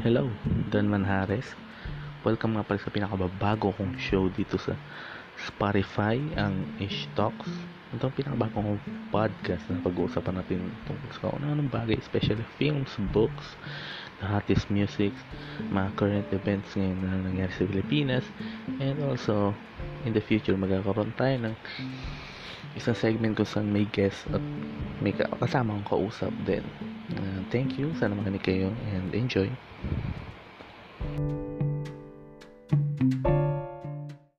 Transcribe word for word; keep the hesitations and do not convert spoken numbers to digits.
Hello, Don Manhares. Welcome nga pala sa pinakabago kong show dito sa Spotify, ang Ish Talks. Ito ang pinakabago kong podcast na pag-uusapan natin tungkol sa kung anong bagay, especially films, books, the hottest music, mga current events ngayon na nangyari sa Pilipinas, and also in the future magkakaroon tayo ng isang segment kung saan may guest at may kasama akong kausap din. Uh, thank you, sana makinig kayo and enjoy.